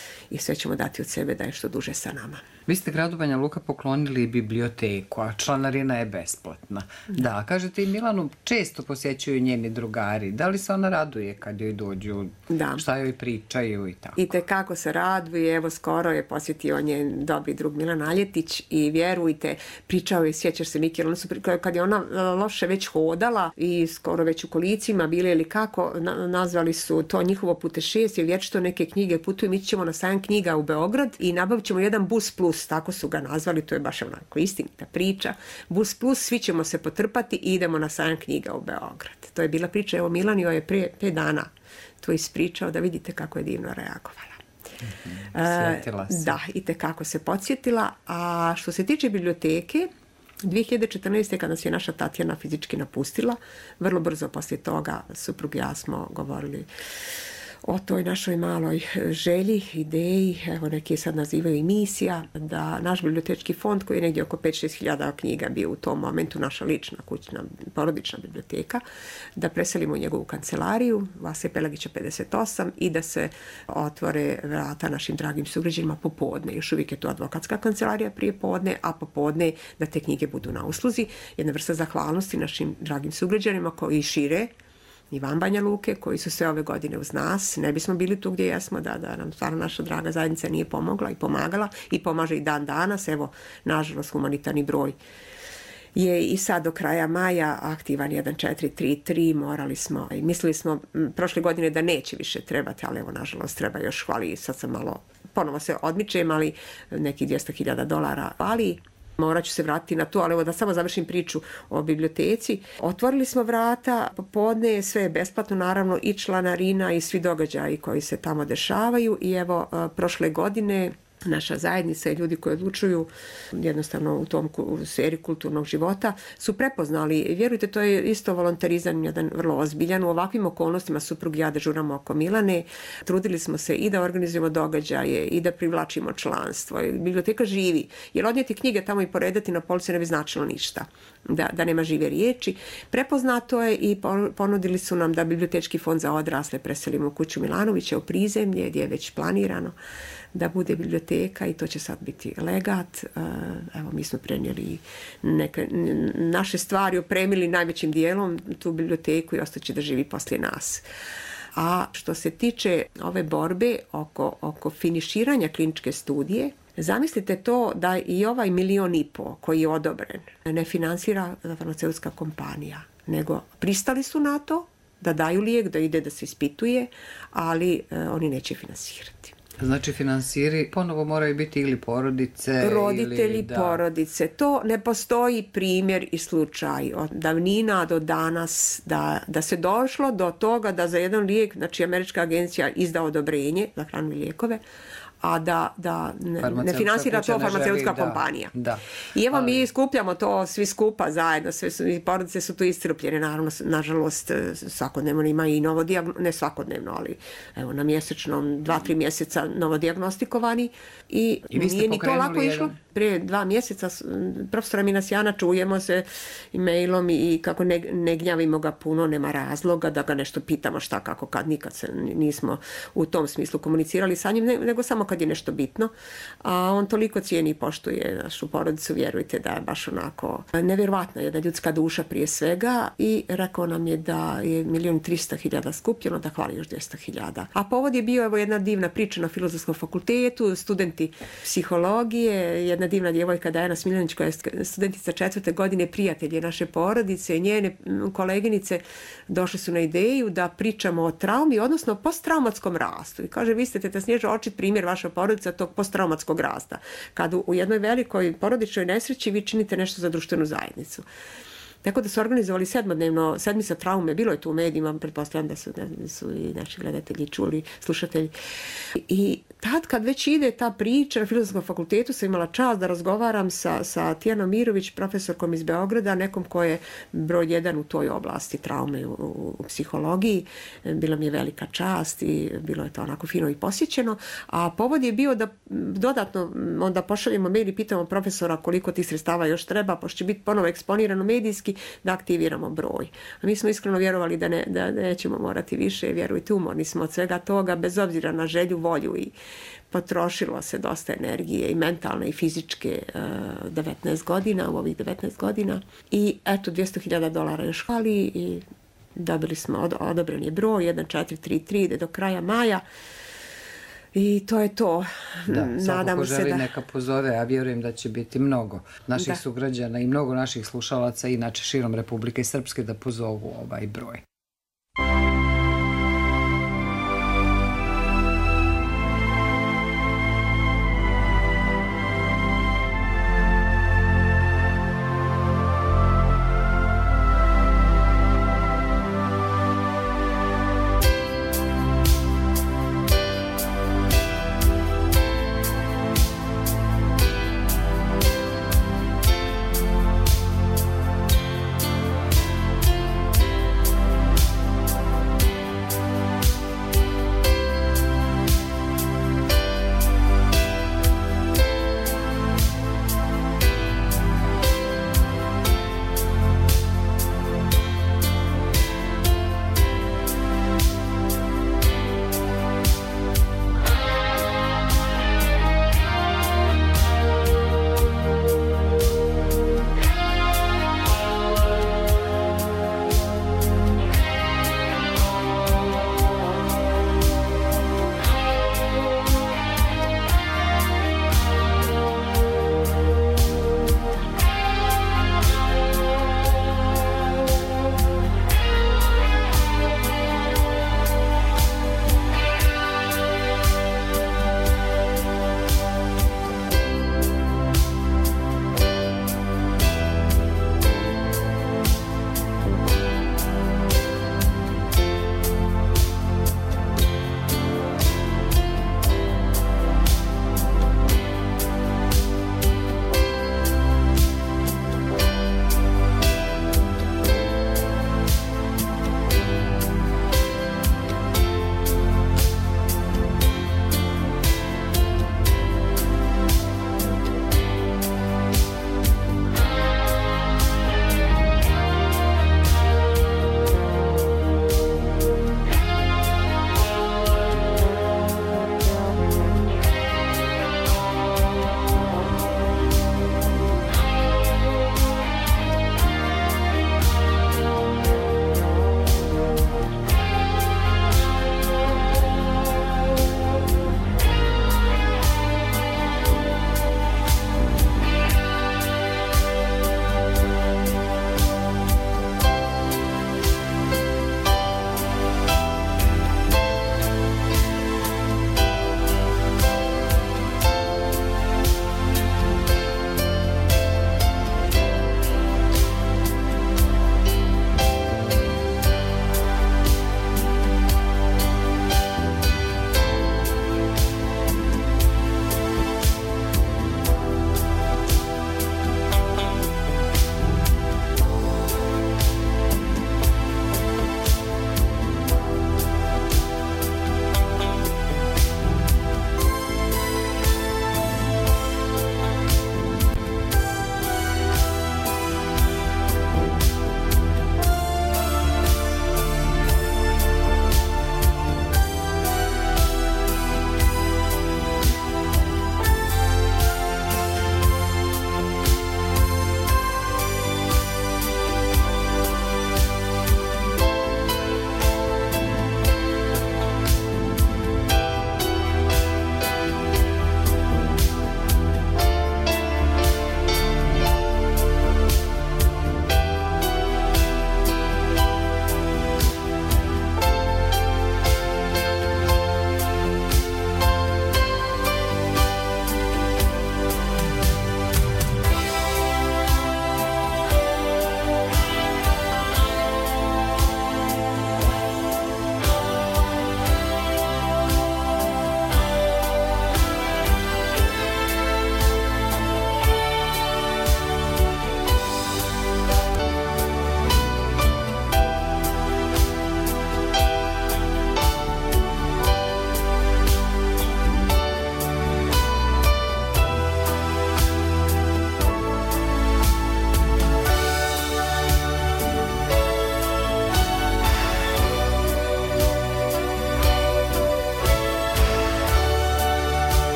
i sve ćemo dati od sebe da je što duže sa nama. Vi ste gradu Banja Luka poklonili biblioteku, a članarina je besplatna. Da, da, kažete i Milanu često posjećuju njeni drugari. Da li se ona raduje kad joj dođu, da. Šta joj pričaju i tako? I tekako se raduje, evo skoro je posjetio njen dobri drug Milan Aljetić i vjerujte, pričao je, sjećaš se Miki, kad je ona loše već hodala i skoro već u kolicima bile ili kako, na, nazvali su to njihovo putešestvje, vječito neke knjige putuju, mi ćemo na sajam knjiga u Beograd i nabavit ćemo jedan bus plus, tako su ga nazvali, to je baš onako istinita priča. Bus plus, svi ćemo se potrpati i idemo na sajam knjiga u Beograd. To je bila priča, evo Milan joj je prije pet dana to ispričao, da vidite kako je divno reagovala. Mm-hmm. Sjetila se. Da, i tekako se podsjetila. A što se tiče biblioteke, dvije hiljade četrnaeste. kad nas je naša Tatjana fizički napustila, vrlo brzo poslije toga suprug i ja smo govorili o toj našoj maloj želji, ideji, evo neki je sad nazivaju i misija, da naš bibliotečki fond koji je negdje oko pet do šest hiljada knjiga bio u tom momentu naša lična kućna porodična biblioteka, da preselimo u njegovu kancelariju, Vase Pelagića pedeset osam i da se otvore vrata našim dragim sugrađanima popodne. Još uvijek je to advokatska kancelarija prije podne, a popodne da te knjige budu na usluzi. Jedna vrsta zahvalnosti našim dragim sugrađanima koji šire i van Banja Luke, koji su sve ove godine uz nas. Ne bismo bili tu gdje jesmo da, da nam stvarno naša draga zajednica nije pomogla i pomagala i pomaže i dan danas. Evo, nažalost, humanitarni broj je i sad do kraja maja aktivan jedan četiri tri tri, morali smo i mislili smo m, prošle godine da neće više trebati, ali evo, nažalost, treba još, hvali, sad sam malo, ponovo se odmičem, ali nekih dvjesto hiljada dolara, ali morat ću se vratiti na to, ali evo da samo završim priču o biblioteci. Otvorili smo vrata, popodne sve je besplatno, naravno i članarina i svi događaji koji se tamo dešavaju i evo prošle godine naša zajednica i ljudi koji odlučuju jednostavno u tom u sferi kulturnog života su prepoznali. Vjerujte, to je isto volontarizam, jedan vrlo ozbiljan. U ovakvim okolnostima suprug i ja dežuramo oko Milane. Trudili smo se i da organizujemo događaje i da privlačimo članstvo. Biblioteka živi. Jer odnijeti knjige tamo i poredati na polici ne bi značilo ništa. Da, da nema žive riječi. Prepoznato je i ponudili su nam da bibliotečki fond za odrasle preselimo u kuću Milanovića u prizemlje gdje je već planirano da bude biblioteka i to će sad biti legat. Evo, mi smo prenijeli neke naše stvari, opremili najvećim dijelom tu biblioteku i ostaće da živi poslije nas. A što se tiče ove borbe oko, oko finiširanja kliničke studije, zamislite to da i ovaj milion i po koji je odobren ne finansira farmaceutska kompanija, nego pristali su na to da daju lijek, da ide da se ispituje, ali eh, oni neće finansirati. Znači finansiri ponovo moraju biti ili porodice roditelji, ili, da. porodice. To ne postoji primjer i slučaj od davnina do danas da, da se došlo do toga da za jedan lijek, znači Američka agencija izda odobrenje za hranu i lijekove, a da, da ne, ne finansira to farmaceutska želi, kompanija. Da, da. I evo Ali... mi skupljamo to svi skupa zajedno, sve su, i porodice su tu iscrpljene, naravno, nažalost, svakodnevno ima i novodijagnostikovanih, ne svakodnevno, ali evo na mjesečnom, dva, tri mjeseca novodijagnostikovani i, I nije ni to lako jedan... išlo. Prije dva mjeseca profesora Minasjana čujemo se e-mailom i kako ne, ne gnjavimo ga puno, nema razloga da ga nešto pitamo šta, kako, kad, nikad se nismo u tom smislu komunicirali sa njim, ne, nego samo kad je nešto bitno, a on toliko cijeni i poštuje našu porodicu, vjerujte da je baš onako nevjerovatna jedna ljudska duša prije svega i rekao nam je da je milijun trista hiljada skupljeno, da hvali još dvjesto hiljada. A povod je bio evo jedna divna priča na Filozofskom fakultetu, studenti psihologije, jedna divna djevojka Dajana Smiljanić koja je studentica četvrte godine, prijatelje naše porodice, njene koleginice došle su na ideju da pričamo o traumi, odnosno posttraumatskom rastu. I kaže, vi ste, teta Snježa, očit primjer vaša porodica tog posttraumatskog rasta. Kad u jednoj velikoj porodičnoj nesreći vi činite nešto za društvenu zajednicu. Tako da su organizovali sedmodnevno, sedmica traume, bilo je tu u medijima, pretpostavljam da su, da su i naši gledatelji čuli, slušatelji. I tad kad već ide ta priča na Filozofskom fakultetu sam imala čast da razgovaram sa, sa Tijanom Mirović, profesorkom iz Beograda, nekom ko je broj jedan u toj oblasti traume u, u, u psihologiji. Bila mi je velika čast i bilo je to onako fino i posjećeno. A povod je bio da dodatno onda pošaljemo mail i pitamo profesora koliko tih sredstava još treba, pošto će biti ponovo eksponirano medijski, da aktiviramo broj. A mi smo iskreno vjerovali da, ne, da nećemo morati više, vjerujte, umorni smo od svega toga, bez obzira na želju, volju i potrošilo se dosta energije i mentalne i fizičke devetnaest godina, u ovih devetnaest godina. I eto, dvjesto hiljada dolara još hvali i dobili smo od, odobren je broj jedan četiri tri tri, ide do kraja maja. I to je to. Da, nadamo se želi da... neka pozove, a vjerujem da će biti mnogo naših da. sugrađana i mnogo naših slušalaca, inače širom Republike Srpske, da pozovu ovaj broj.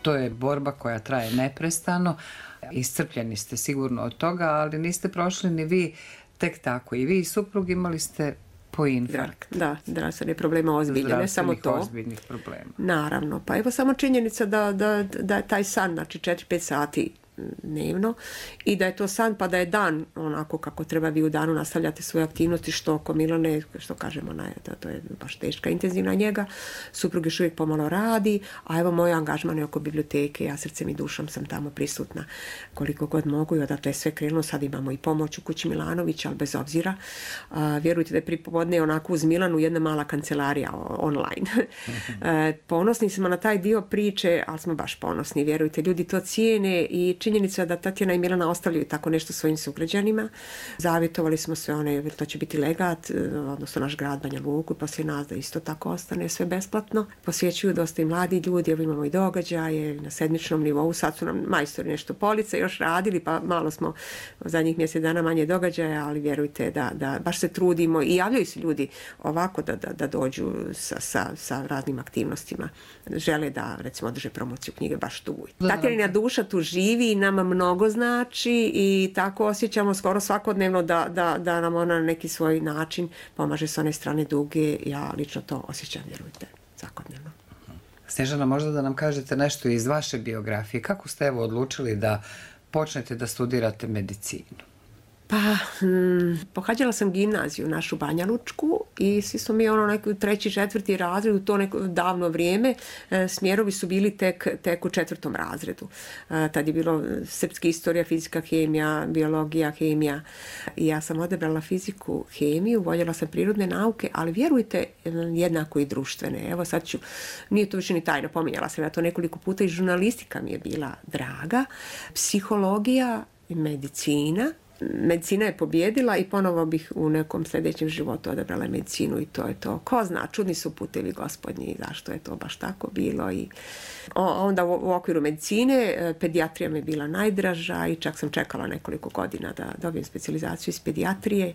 To je borba koja traje neprestano. Iscrpljeni ste sigurno od toga, ali niste prošli ni vi tek tako. I vi i suprug imali ste po infarkt. Da, zdravstvene probleme ozbiljne, ne samo to. Ozbiljnih problema. Naravno, pa evo samo činjenica da, da, da je taj san, znači četiri pet sati dnevno i da je to san pa da je dan onako kako treba, vi u danu nastavljate svoje aktivnosti, što oko Milane, što kažemo, na, da, to je baš teška intenzivna njega, suprug još uvijek pomalo radi, a evo moj angažman je oko biblioteke, ja srcem i dušom sam tamo prisutna koliko god mogu i odatle je sve krenulo, sad imamo i pomoć u kući Milanovića, ali bez obzira, a, vjerujte da je pripodne onako uz Milanu jedna mala kancelarija online. e, ponosni smo na taj dio priče, ali smo baš ponosni, vjerujte, ljudi to cijene i činjenica da Tatjana i Milana ostavljaju tako nešto svojim sugrađanima. Zavjetovali smo sve one, to će biti legat, odnosno naš grad Banja Luku, poslije nas da isto tako ostane sve besplatno. Posjećuju dosta i mladi ljudi, evo imamo i događaje na sedmičnom nivou, sad su nam majstori nešto police još radili, pa malo smo zadnjih mjesec dana manje događaja, ali vjerujte da, da baš se trudimo i javljaju se ljudi ovako da, da, da dođu sa, sa, sa raznim aktivnostima. Žele da, recimo, održe promociju knjige baš tu. Tatjanina duša tu živi i nama mnogo znači i tako osjećamo skoro svakodnevno da, da, da nam ona na neki svoj način pomaže s one strane duge. Ja lično to osjećam, vjerujte, svakodnevno. Snježana, možda da nam kažete nešto iz vaše biografije. Kako ste evo odlučili da počnete da studirate medicinu? Pa, hm, pohađala sam gimnaziju našu Banjalučku i svi smo mi ono neki treći, četvrti razred u to neko davno vrijeme. E, smjerovi su bili tek, tek u četvrtom razredu. E, tad je bilo srpska istorija, fizika, hemija, biologija, hemija. I ja sam odabrala fiziku, hemiju, voljela sam prirodne nauke, ali vjerujte, jednako i društvene. Evo sad ću, nije to više ni tajno, pominjala sam ja to nekoliko puta i žurnalistika mi je bila draga. Psihologija i medicina. Medicina je pobjedila i ponovo bih u nekom sljedećem životu odabrala medicinu i to je to. Ko zna, čudni su putevi gospodnji, zašto je to baš tako bilo. I onda u okviru medicine pedijatrija mi je bila najdraža i čak sam čekala nekoliko godina da dobijem specijalizaciju iz pedijatrije.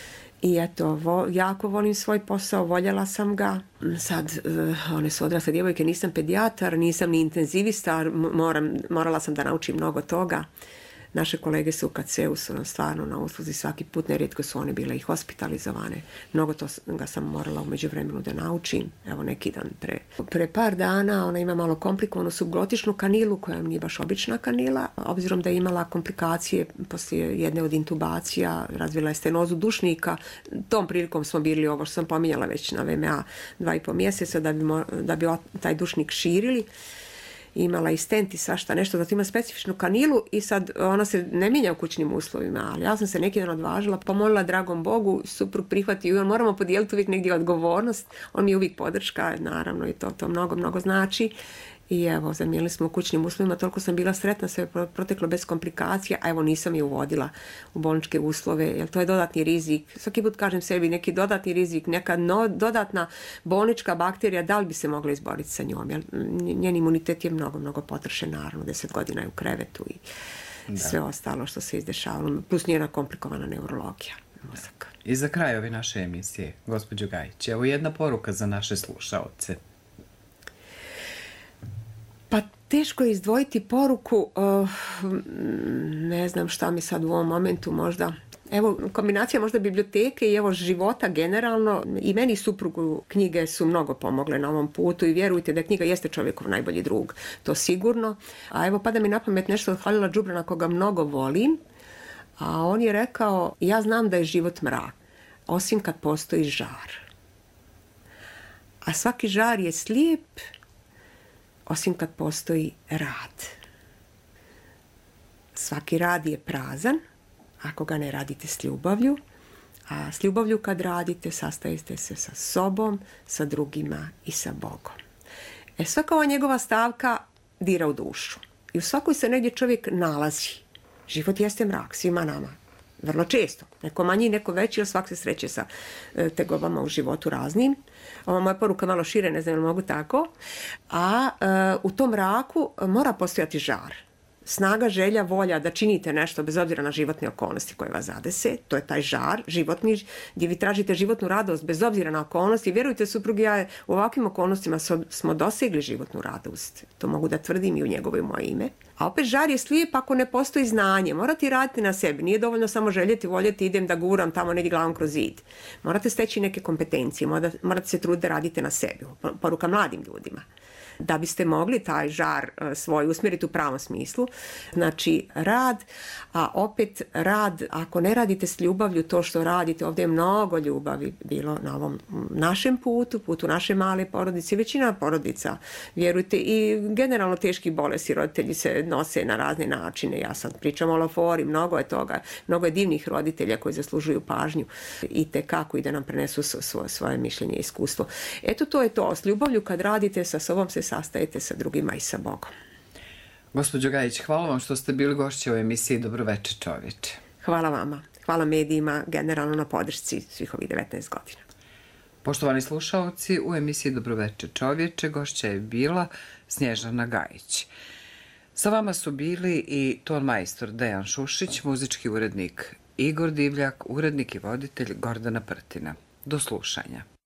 I eto, vo, jako volim svoj posao, voljela sam ga. Sad, uh, one su odrasle djevojke, nisam pedijatar, nisam ni intenzivista, moram, morala sam da naučim mnogo toga. Naše kolege su u ka ce u su nam stvarno na usluzi svaki put, nerijetko su one bile i hospitalizovane. Mnogo to ga sam morala u međuvremenu da naučim. Evo neki dan pre, pre par dana ona ima malo komplikovanu subglotičnu kanilu koja nije baš obična kanila. Obzirom da je imala komplikacije poslije jedne od intubacija, razvila je stenozu dušnika. Tom prilikom smo bili, ovo što sam pominjala već na ve em a, dva i po mjeseca da bi, mo, da bi taj dušnik širili. Imala i stent i svašta nešto, zato ima specifičnu kanilu i sad ona se ne mijenja u kućnim uslovima, ali ja sam se neki dan odvažila, pomolila dragom Bogu, suprug prihvatio i on, moramo podijeliti uvijek negdje odgovornost, on mi je uvijek podrška, naravno i to, to mnogo, mnogo znači. I evo, zamijenili smo u kućnim uslovima, toliko sam bila sretna, sve je proteklo bez komplikacija, a evo nisam je uvodila u bolničke uslove, jer to je dodatni rizik. Svaki put kažem sebi, neki dodatni rizik, neka no, dodatna bolnička bakterija, da li bi se mogla izboriti sa njom, jer njen imunitet je mnogo, mnogo potrošen, naravno, deset godina je u krevetu i da. Sve ostalo što se izdešavalo, plus njena komplikovana neurologija mozaka. I za kraj ove naše emisije, gospođo Gajić, evo jedna poruka za naše slušaoce. Pa teško je izdvojiti poruku, uh, ne znam šta mi sad u ovom momentu možda, evo kombinacija možda biblioteke i evo života generalno, i meni suprugu knjige su mnogo pomogle na ovom putu i vjerujte da knjiga jeste čovjekov najbolji drug, to sigurno. A evo pada mi na pamet nešto od Halila Džubrana koga mnogo volim, a on je rekao, ja znam da je život mrak, osim kad postoji žar. A svaki žar je slijep, osim kad postoji rad. Svaki rad je prazan ako ga ne radite s ljubavlju, a s ljubavlju kad radite sastajete se sa sobom, sa drugima i sa Bogom. E svaka ova njegova stavka dira u dušu. I u svakoj se negdje čovjek nalazi. Život jeste mrak svima nama. Vrlo često. Neko manji, neko veći, ali svak se sreće sa e, tegobama u životu raznim. Ova moja poruka malo šire, ne znam, mogu tako. A e, u tom mraku mora postojati žar. snaga, želja, volja da činite nešto bez obzira na životne okolnosti koje vas zadese, to je taj žar životni, gdje vi tražite životnu radost bez obzira na okolnosti. Vjerujte, suprug i ja u ovakvim okolnostima smo dosegli životnu radost. To mogu da tvrdim i u njegovo i moje ime. A opet žar je slijep ako ne postoji znanje. Morate raditi na sebi. Nije dovoljno samo željeti, voljeti, idem da guram tamo negdje glavom kroz zid. Morate steći neke kompetencije, morate se truditi da radite na sebi. Poruka mladim ljudima. Da biste mogli taj žar svoj usmjeriti u pravom smislu. Znači rad, a opet rad, ako ne radite s ljubavlju to što radite, ovdje je mnogo ljubavi bilo na ovom našem putu, putu naše male porodice, većina porodica, vjerujte, i generalno teški bolesti, roditelji se nose na razne načine. Ja sad pričam o lafori, mnogo je toga, mnogo je divnih roditelja koji zaslužuju pažnju i te kako i da nam prenesu svoje, svoje mišljenje i iskustvo. Eto, to je to. S ljubavlju kad radite, sa sobom se sastajete, sa drugima i sa Bogom. Gospođo Gajić, hvala vam što ste bili gošće u emisiji Dobroveče čovječe. Hvala vama. Hvala medijima generalno na podršci svih ovih devetnaest godina. Poštovani slušaoci, u emisiji Dobroveče čovječe gošća je bila Snježana Gajić. Sa vama su bili i ton majstor Dejan Šušić, muzički urednik Igor Divljak, urednik i voditelj Gordana Prtina. Do slušanja.